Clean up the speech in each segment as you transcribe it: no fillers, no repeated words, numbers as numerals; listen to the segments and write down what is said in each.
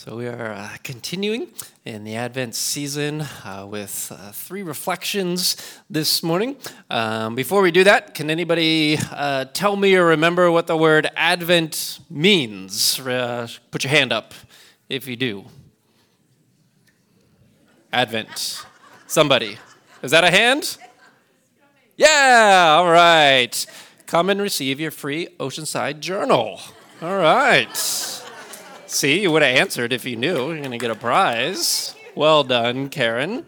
So we are continuing in the Advent season with three reflections this morning. Before we do that, can anybody tell me or remember what the word Advent means? Put your hand up if you do. Advent. Somebody. Is that a hand? Yeah, all right. Come and receive your free Oceanside journal. All right. See, you would have answered if you knew. You're going to get a prize. Well done, Karen.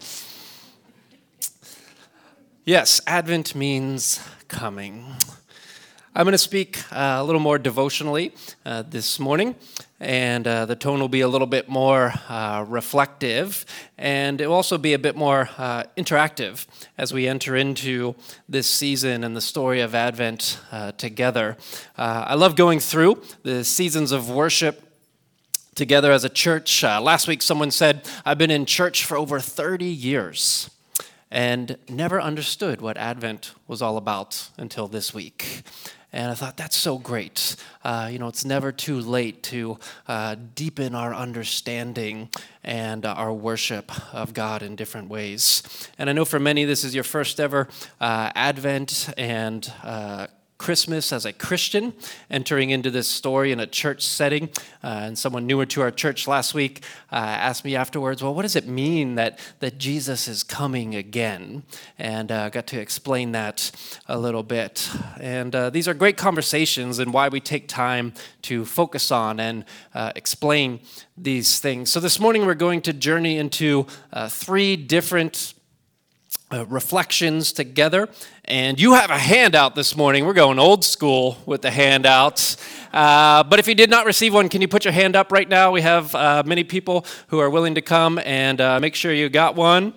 Yes, Advent means coming. I'm going to speak a little more devotionally this morning, and the tone will be a little bit more reflective, and it will also be a bit more interactive as we enter into this season and the story of Advent together. I love going through the seasons of worship together as a church. Last week someone said, I've been in church for over 30 years and never understood what Advent was all about until this week. And I thought, that's so great. It's never too late to deepen our understanding and our worship of God in different ways. And I know for many, this is your first ever Advent and Christmas as a Christian, entering into this story in a church setting. And someone newer to our church last week asked me afterwards, well, what does it mean that Jesus is coming again? And got to explain that a little bit. And these are great conversations and why we take time to focus on and explain these things. So this morning we're going to journey into three different reflections together. And you have a handout this morning. We're going old school with the handouts. But if you did not receive one, can you put your hand up right now? We have many people who are willing to come and make sure you got one.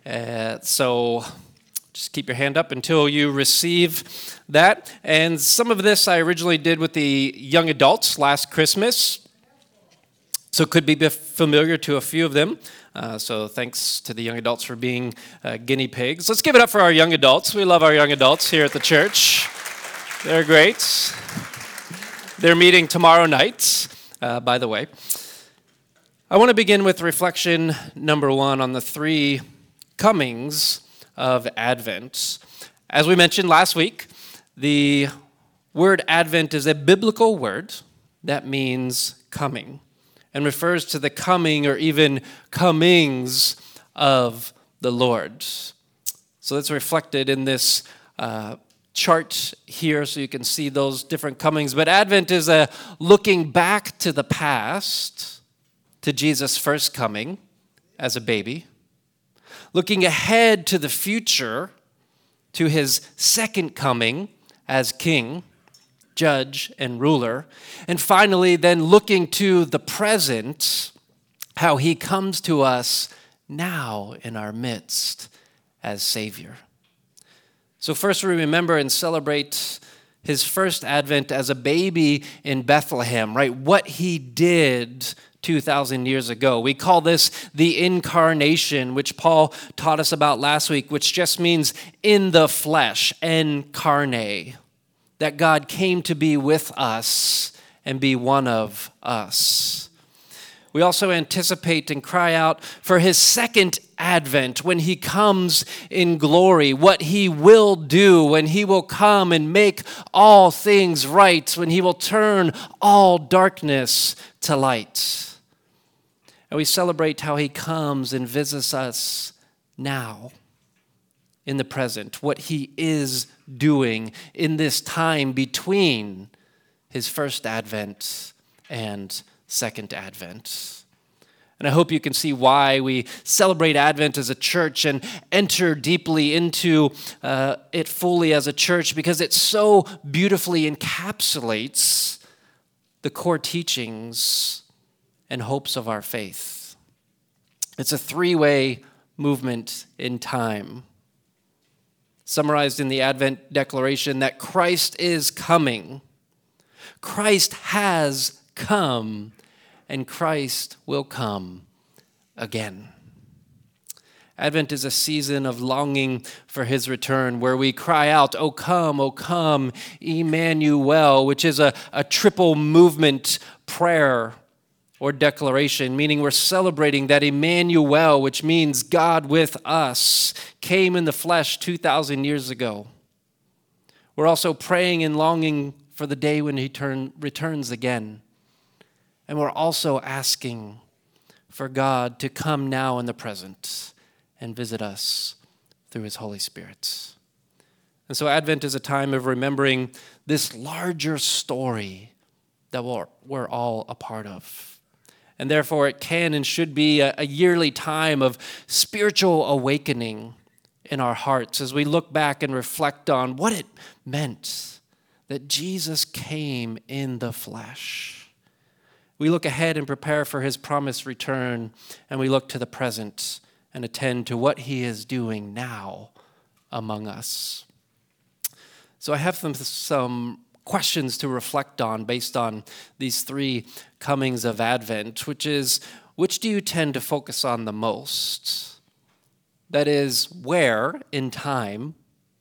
So just keep your hand up until you receive that. And some of this I originally did with the young adults last Christmas. So it could be familiar to a few of them. So thanks to the young adults for being guinea pigs. Let's give it up for our young adults. We love our young adults here at the church. They're great. They're meeting tomorrow night, by the way. I want to begin with reflection number one on the three comings of Advent. As we mentioned last week, the word Advent is a biblical word that means coming, and refers to the coming or even comings of the Lord. So that's reflected in this chart here, so you can see those different comings. But Advent is a looking back to the past, to Jesus' first coming as a baby, looking ahead to the future, to his second coming as king, judge, and ruler. And finally, then looking to the present, how he comes to us now in our midst as Savior. So first we remember and celebrate his first advent as a baby in Bethlehem, right? What he did 2,000 years ago. We call this the incarnation, which Paul taught us about last week, which just means in the flesh, incarnate. That God came to be with us and be one of us. We also anticipate and cry out for his second advent when he comes in glory, what he will do when he will come and make all things right, when he will turn all darkness to light. And we celebrate how he comes and visits us now, in the present, what he is doing in this time between his first advent and second advent. And I hope you can see why we celebrate Advent as a church and enter deeply into it fully as a church, because it so beautifully encapsulates the core teachings and hopes of our faith. It's a three-way movement in time, summarized in the Advent Declaration, that Christ is coming, Christ has come, and Christ will come again. Advent is a season of longing for his return, where we cry out, O come, Emmanuel, which is a triple movement prayer or declaration, meaning we're celebrating that Emmanuel, which means God with us, came in the flesh 2,000 years ago. We're also praying and longing for the day when he returns again. And we're also asking for God to come now in the present and visit us through his Holy Spirit. And so Advent is a time of remembering this larger story that we're all a part of. And therefore it can and should be a yearly time of spiritual awakening in our hearts as we look back and reflect on what it meant that Jesus came in the flesh. We look ahead and prepare for his promised return, and we look to the present and attend to what he is doing now among us. So I have some questions to reflect on based on these three comings of Advent, which is, which do you tend to focus on the most? That is, where in time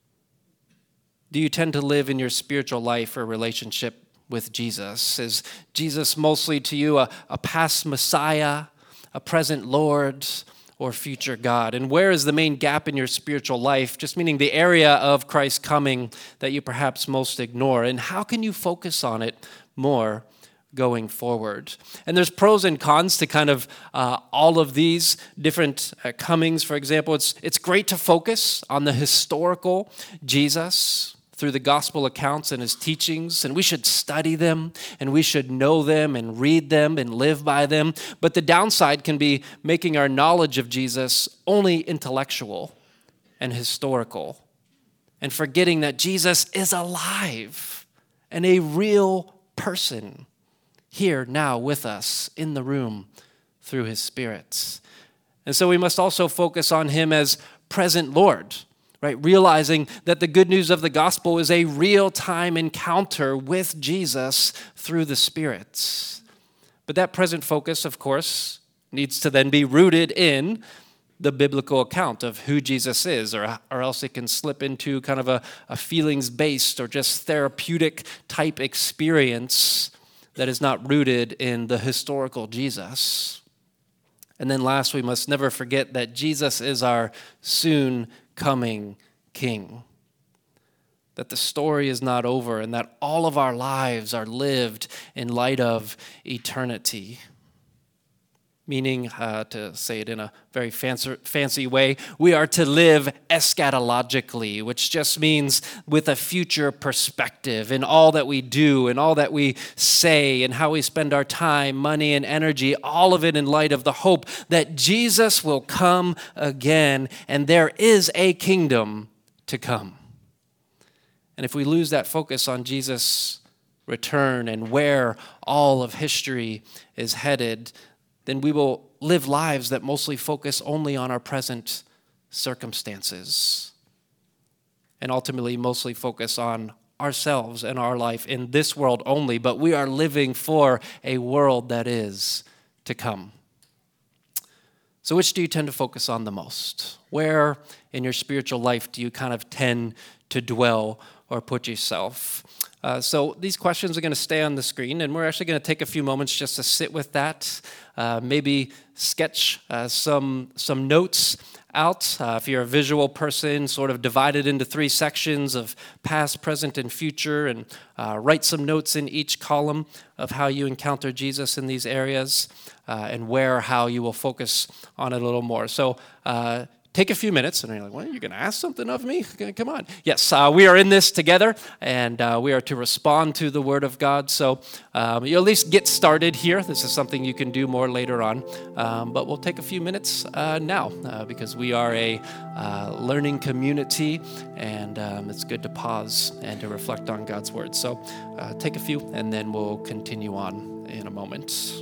do you tend to live in your spiritual life or relationship with Jesus? Is Jesus mostly to you a past Messiah, a present Lord, or future God? And where is the main gap in your spiritual life, just meaning the area of Christ's coming that you perhaps most ignore? And how can you focus on it more going forward? And there's pros and cons to kind of all of these different comings. For example, it's great to focus on the historical Jesus through the gospel accounts and his teachings, and we should study them, and we should know them, and read them, and live by them. But the downside can be making our knowledge of Jesus only intellectual and historical, and forgetting that Jesus is alive and a real person here now with us in the room through his Spirit. And so we must also focus on him as present Lord, right? Realizing that the good news of the gospel is a real-time encounter with Jesus through the Spirit. But that present focus, of course, needs to then be rooted in the biblical account of who Jesus is, or else it can slip into kind of a feelings-based or just therapeutic type experience that is not rooted in the historical Jesus. And then last, we must never forget that Jesus is our soon coming King. That the story is not over and that all of our lives are lived in light of eternity. Meaning, to say it in a very fancy way, we are to live eschatologically, which just means with a future perspective in all that we do and all that we say and how we spend our time, money, and energy, all of it in light of the hope that Jesus will come again and there is a kingdom to come. And if we lose that focus on Jesus' return and where all of history is headed, then we will live lives that mostly focus only on our present circumstances and ultimately mostly focus on ourselves and our life in this world only, but we are living for a world that is to come. So which do you tend to focus on the most? Where in your spiritual life do you kind of tend to dwell or put yourself? So these questions are going to stay on the screen, and we're actually going to take a few moments just to sit with that, maybe sketch some notes out. If you're a visual person, sort of divide it into three sections of past, present, and future, and write some notes in each column of how you encounter Jesus in these areas, and how you will focus on it a little more. So take a few minutes, and you're like, well, you're going to ask something of me? Come on. Yes, we are in this together, and we are to respond to the Word of God. So you at least get started here. This is something you can do more later on. But we'll take a few minutes now because we are a learning community, and it's good to pause and to reflect on God's Word. So take a few, and then we'll continue on in a moment.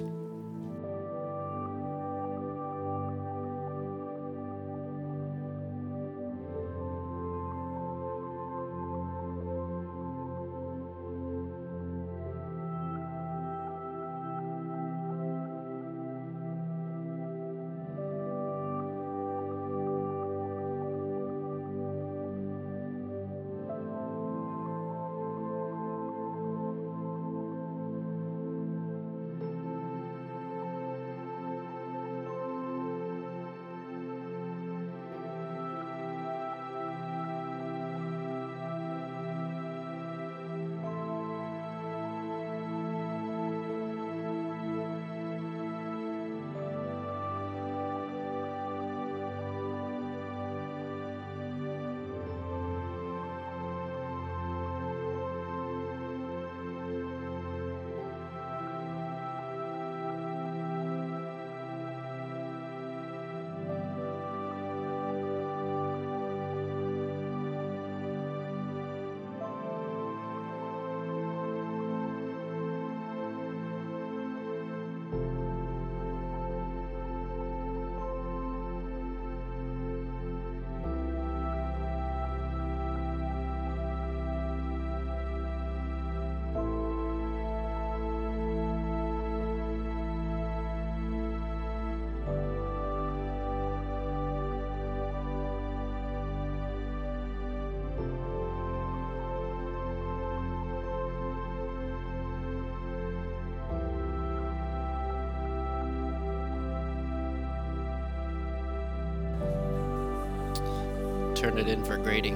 turn it in for grading.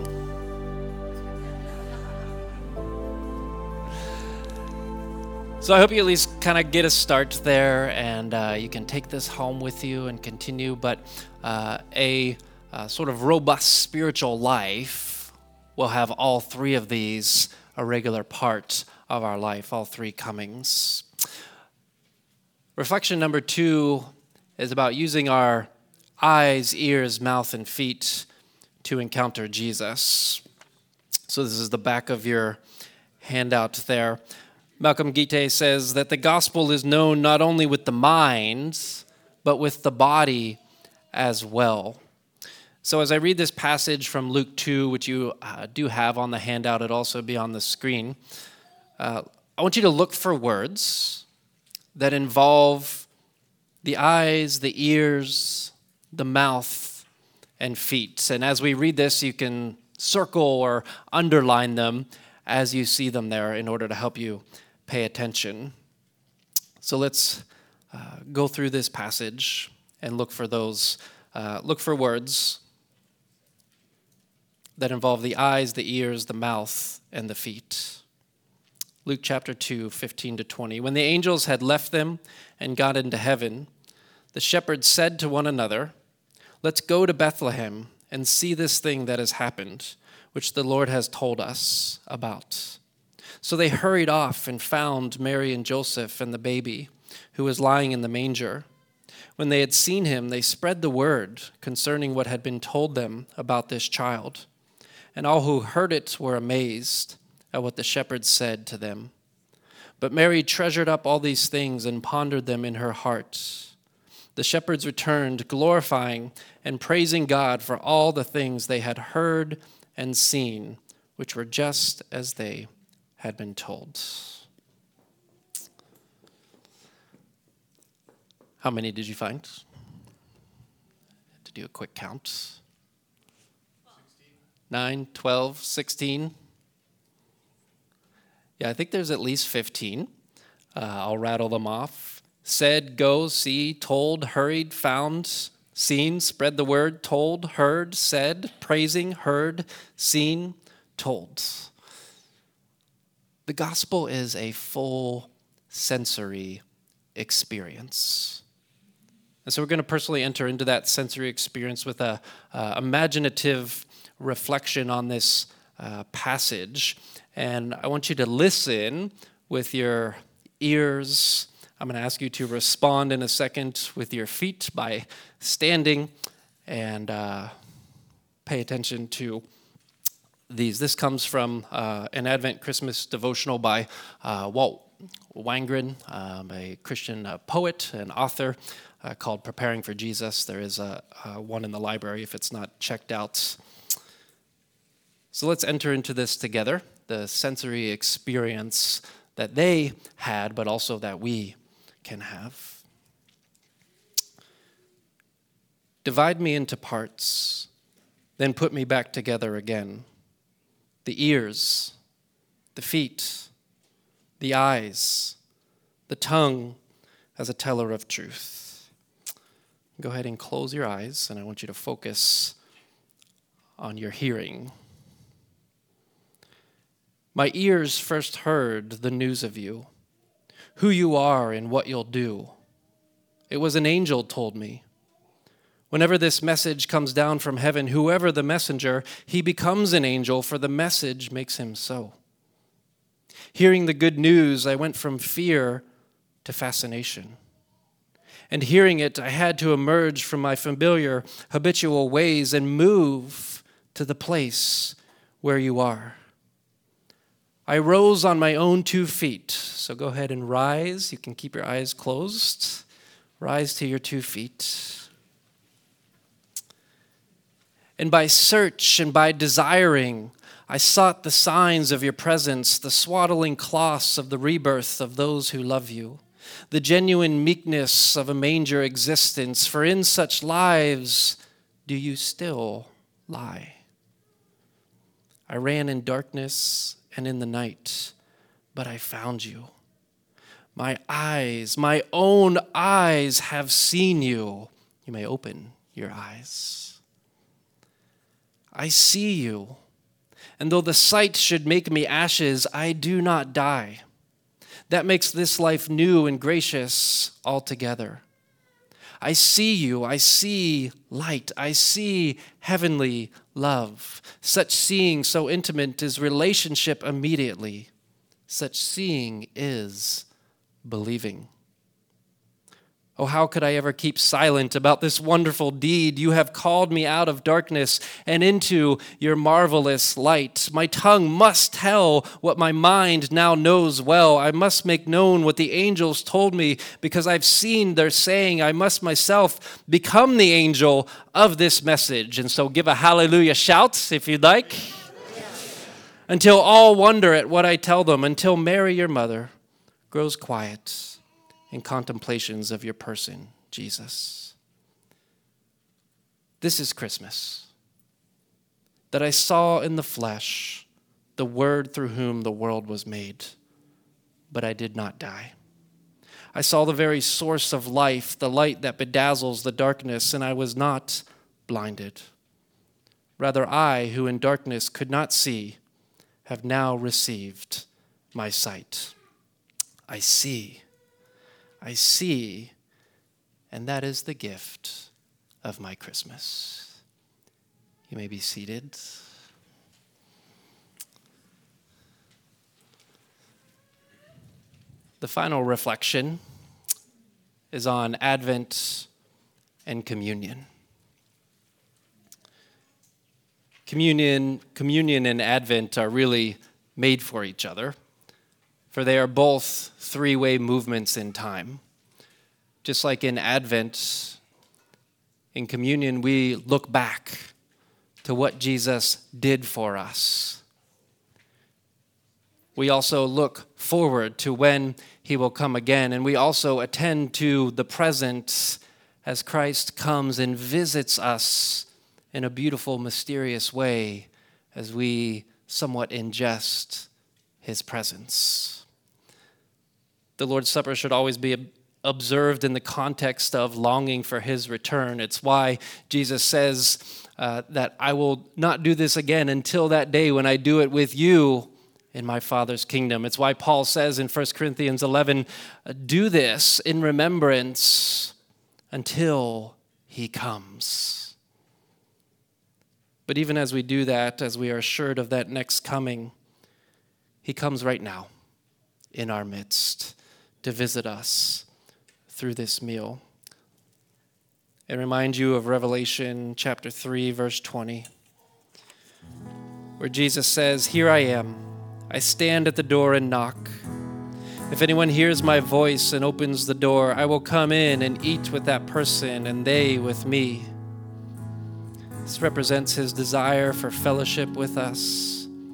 So I hope you at least kind of get a start there, and you can take this home with you and continue. But a sort of robust spiritual life will have all three of these a regular part of our life, all three comings. Reflection number 2 is about using our eyes, ears, mouth, and feet to encounter Jesus. So this is the back of your handout there. Malcolm Gite says that the gospel is known not only with the mind, but with the body as well. So as I read this passage from Luke 2, which you do have on the handout, it'll also be on the screen, I want you to look for words that involve the eyes, the ears, the mouth, and feet. And as we read this, you can circle or underline them as you see them there in order to help you pay attention. So let's go through this passage and look for words that involve the eyes, the ears, the mouth, and the feet. Luke chapter 2, 15-20. When the angels had left them and got into heaven, the shepherds said to one another, "Let's go to Bethlehem and see this thing that has happened, which the Lord has told us about." So they hurried off and found Mary and Joseph and the baby, who was lying in the manger. When they had seen him, they spread the word concerning what had been told them about this child. And all who heard it were amazed at what the shepherds said to them. But Mary treasured up all these things and pondered them in her heart. The shepherds returned, glorifying and praising God for all the things they had heard and seen, which were just as they had been told. How many did you find? To do a quick count. 16. 9, 12, 16. Yeah, I think there's at least 15. I'll rattle them off. Said, go, see, told, hurried, found, seen, spread the word, told, heard, said, praising, heard, seen, told. The gospel is a full sensory experience. And so we're going to personally enter into that sensory experience with a imaginative reflection on this passage. And I want you to listen with your ears. I'm going to ask you to respond in a second with your feet by standing and pay attention to these. This comes from an Advent Christmas devotional by Walt Wangren, a Christian poet and author, called Preparing for Jesus. There is one in the library if it's not checked out. So let's enter into this together, the sensory experience that they had, but also that we can have. Divide me into parts, then put me back together again. The ears, the feet, the eyes, the tongue as a teller of truth. Go ahead and close your eyes, and I want you to focus on your hearing. My ears first heard the news of you, who you are and what you'll do. It was an angel told me. Whenever this message comes down from heaven, whoever the messenger, he becomes an angel, for the message makes him so. Hearing the good news, I went from fear to fascination. And hearing it, I had to emerge from my familiar, habitual ways and move to the place where you are. I rose on my own 2 feet. So go ahead and rise. You can keep your eyes closed. Rise to your 2 feet. And by search and by desiring, I sought the signs of your presence, the swaddling cloths of the rebirth of those who love you, the genuine meekness of a manger existence, for in such lives do you still lie. I ran in darkness and in the night, but I found you. My eyes, my own eyes have seen you. You may open your eyes. I see you. And though the sight should make me ashes, I do not die. That makes this life new and gracious altogether. I see you, I see light, I see heavenly love. Such seeing so intimate is relationship immediately. Such seeing is believing. Oh, how could I ever keep silent about this wonderful deed? You have called me out of darkness and into your marvelous light. My tongue must tell what my mind now knows well. I must make known what the angels told me, because I've seen their saying. I must myself become the angel of this message. And so give a hallelujah shout if you'd like. Until all wonder at what I tell them, until Mary, your mother, grows quiet in contemplations of your person, Jesus. This is Christmas, that I saw in the flesh the Word through whom the world was made, but I did not die. I saw the very source of life, the light that bedazzles the darkness, and I was not blinded. Rather, I, who in darkness could not see, have now received my sight. I see, and that is the gift of my Christmas. You may be seated. The final reflection is on Advent and communion. Communion and Advent are really made for each other, for they are both three-way movements in time. Just like in Advent, in communion, we look back to what Jesus did for us. We also look forward to when he will come again, and we also attend to the present as Christ comes and visits us in a beautiful, mysterious way as we somewhat ingest his presence. The Lord's Supper should always be observed in the context of longing for his return. It's why Jesus says that I will not do this again until that day when I do it with you in my Father's kingdom. It's why Paul says in 1 Corinthians 11, do this in remembrance until he comes. But even as we do that, as we are assured of that next coming, he comes right now in our midst to visit us through this meal. It reminds you of Revelation chapter 3, verse 20, where Jesus says, "Here I am. I stand at the door and knock. If anyone hears my voice and opens the door, I will come in and eat with that person and they with me." This represents his desire for fellowship with us.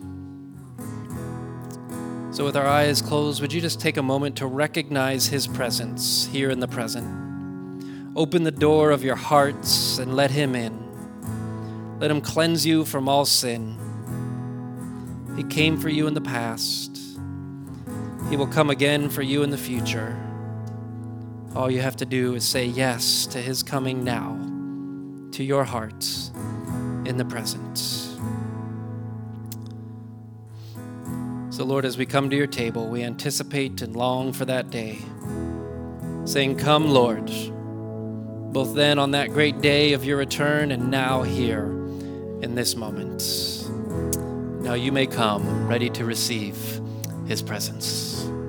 So with our eyes closed, would you just take a moment to recognize his presence here in the present? Open the door of your hearts and let him in. Let him cleanse you from all sin. He came for you in the past. He will come again for you in the future. All you have to do is say yes to his coming now, to your heart in the present. So Lord, as we come to your table, we anticipate and long for that day, saying, "Come, Lord," both then on that great day of your return and now here in this moment. Now you may come ready to receive his presence.